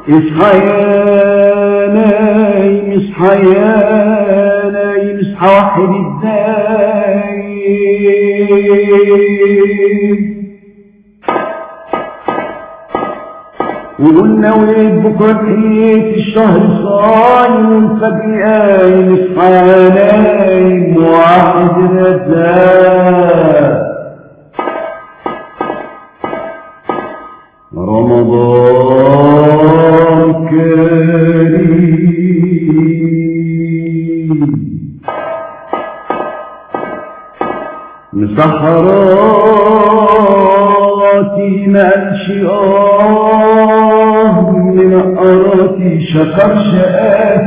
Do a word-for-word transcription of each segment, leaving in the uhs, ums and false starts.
اصحى يا نايم اصحى يا نايم اصحى واحد الدايم وقلنا وليد بكرة تحية الشهر صايم والفجر قايم اصحى يا نايم واحد الدايم رمضان كريم مسحراتي مالشي آه من قراتي شكر شقاه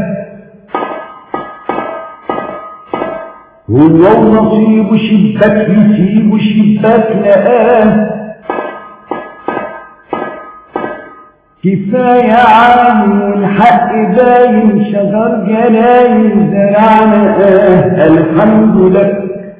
هو ونصيبه شباك يسيبه شباك لقاه كفاية عام والحق باين شجر جلايم زرعنا آه الحمد لك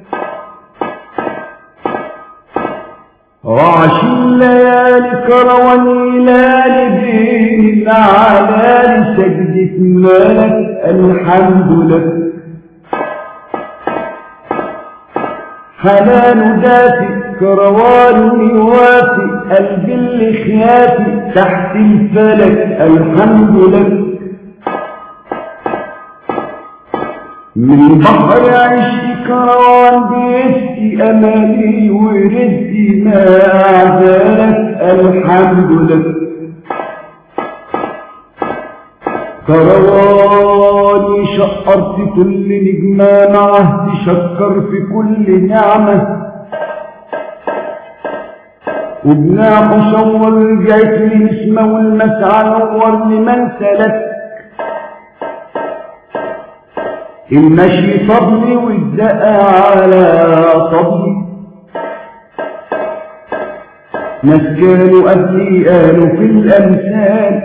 وعشي الليالي كرواني لالي بين العلالي سجدة مالك الحمد لك حنان دافئ كرواني وافي قلبي اللي خيافي تحت الفلك الحمد لك من بحر عشقي كروان بيسقي امالي ورزقي ما اعزالك الحمد لك كرواني شقرت كل نجمة معه تشكر في كل نعمة وبناحه شور رجعت لنسمة والمسعى نور لمن سلك المشي طبلي والدقى على طبلي ناس كانوا قبلي قالوا في الأمثال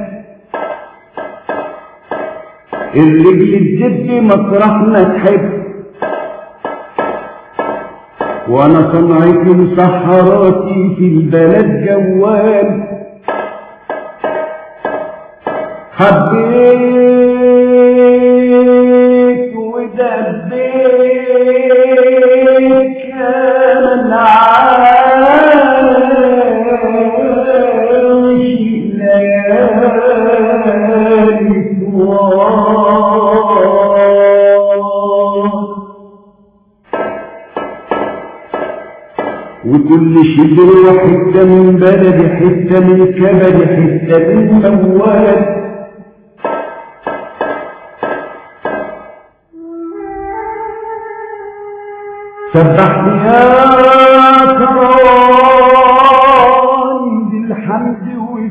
الرجل الزب مطرح ما تحب وانا صنعتي مسحراتي في البلد جوال حبيت ودبيت كان عايش ليالي وكل شبر وحتة من بلد حتة من كبد حتة من موال سبحت يا كرام بالحمد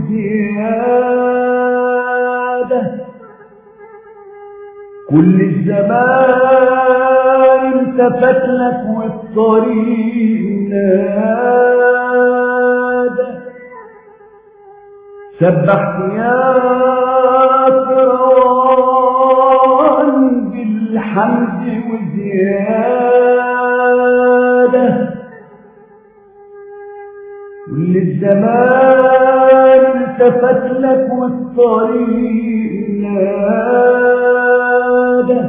وزيادة كل الزمان التفت لك والطريق نادى سبحت يا كرام بالحمد وزيادة كل الزمان التفت لك والطريق نادى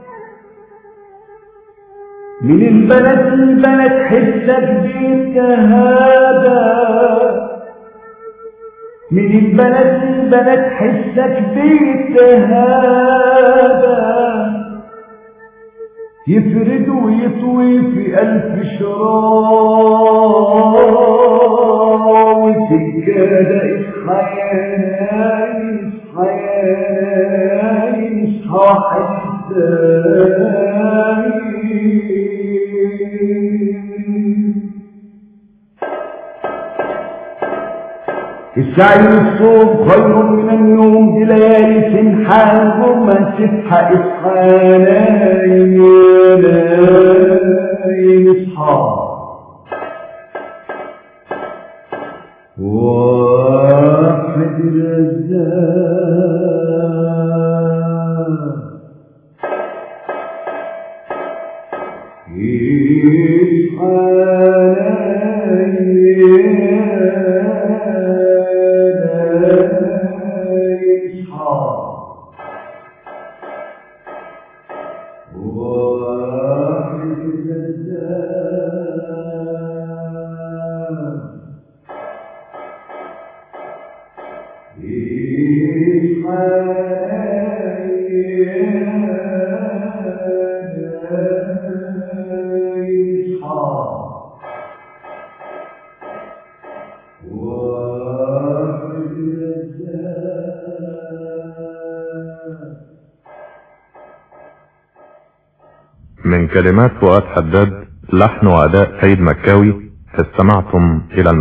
من البلد البلد حسك بيتهادى من البلد البلد حسك بيتهادى يفرد ويطوي في ألف شراء وسجادة اصحى يا نايم اصحى يا نايم اصحى حسايم السعي للصوم خير من النوم دي ليالي سنحان وما تصحى اصحى يا نايم يا نايم اصحى واحد رزاق من كلمات فؤاد حداد، لحن وأداء سيد مكاوي. استمعتم إلى